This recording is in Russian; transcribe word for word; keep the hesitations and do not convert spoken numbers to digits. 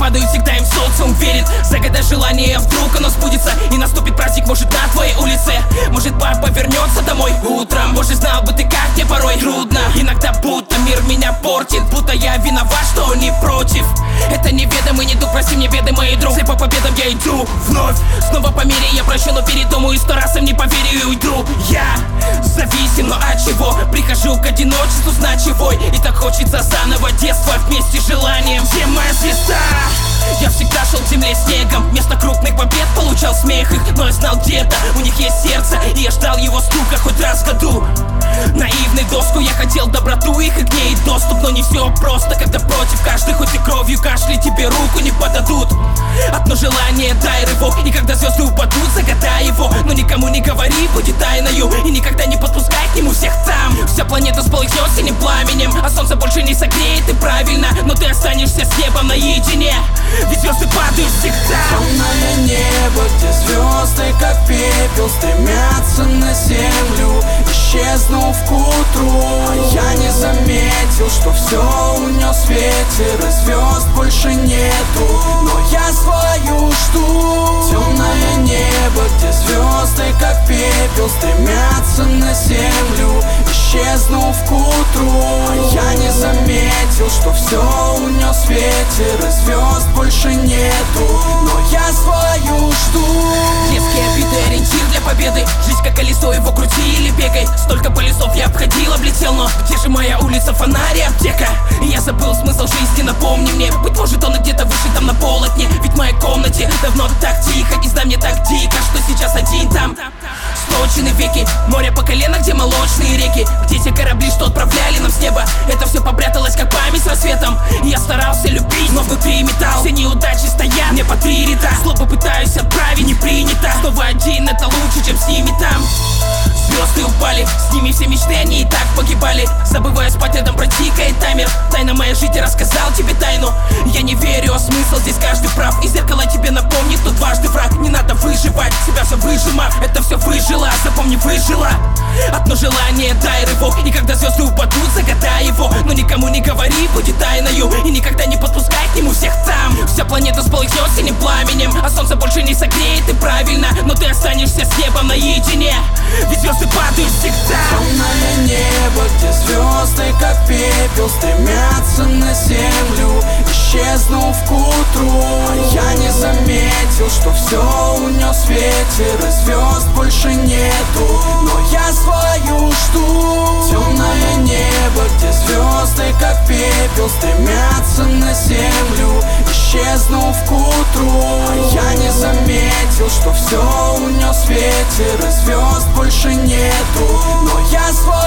падают, всегда им социум верит. Загадай желание, вдруг оно сбудется, и наступит праздник, может, на твоей улице. Может, папа вернется домой утром. Боже, знал бы ты, как мне порой трудно. Иногда будто мир меня портит, будто я виноват, что не против. Это неведомый недуг, прости мне, ведомый друг. Слепо победам я иду вновь. Снова по мире я прощу, но передумаю, и сто раз им не поверю и уйду. Я зависим, но от чего? Прихожу к одиночеству с ночевой, и так хочется заново детство вместе с желанием. Где моя звезда? Я всегда шел к земле снегом, вместо крупных побед получал смех их. Но я знал, где-то у них есть сердце, и я ждал его стука хоть раз в году. Наивный доску, я хотел доброту их, и к ней доступ. Но не все просто, когда против каждый, хоть и кровью кашли, тебе руку не подадут. Одно желание, дай рывок, и когда звезды упадут, загадай его. Но никому не говори, будет тайною, и никогда не подпускай к нему всех там. Вся планета сполыхнет синим пламенем, а солнце больше не согреет, и правильно. Но ты останешься с небом наедине, ведь звезды падают всегда. Темное небо, где звезды, как пепел, стремятся на землю, исчезнув к утру. А я не заметил, что все унес ветер, и звезд больше нету, но я свою жду. Темное небо, где звезды, как пепел, стремятся на землю, исчезнув к утру. А я не заметил, что все унес ветер, и звезд больше нету, но я свою жду. Детские обиды, ориентир для победы. Жизнь как колесо, его крути или бегай. Столько полюсов я обходил, облетел, но где же моя улица, фонарь и аптека? И я забыл смысл жизни, напомни мне. Быть может, он где-то выше там на полотне, ведь в моей комнате давно так тихо. Не знаю, мне так дико, что сейчас один там. Сплочены веки, море по колено, где молочные реки, где те корабли, что отправляли нам с неба. Это все попряталось, как память с рассветом. И я старался любить, но внутри металл. Все неудачи стоят мне по три ряда. Злобу пытаюсь отправить, не принято. Снова один, это лучше, чем с ними там. Звезды упали, с ними все мечты, они и так погибали. Забывая спать, рядом протикает таймер. Тайна моя жизнь, я рассказал тебе тайну. Я не верю, а смысл здесь каждый прав. И зеркало тебе напомнит, кто дважды враг. Не надо выживать, себя все выжимав. Это все выжило, запомни, выжила. Одно желание, дай рывок, и когда звезды упадут, загадай его. Но никому не говори, будет тайною, и никогда не подпускай к нему всех там. Вся планета сполыхнет синим пламенем, а солнце больше не согреет, и правильно. Но ты останешься с небом наедине, ведь звезды падают всегда. Темное небо, где звезды, как пепел, стремятся на землю, исчезнув к утру. А я не заметил, что все унес ветер, и звезд больше нету, но я свою жду. Темное небо, где звезды, как пепел, стремятся на землю, исчезнув к утру. А я не заметил, что все унес ветер, и звезд больше нету, но я свою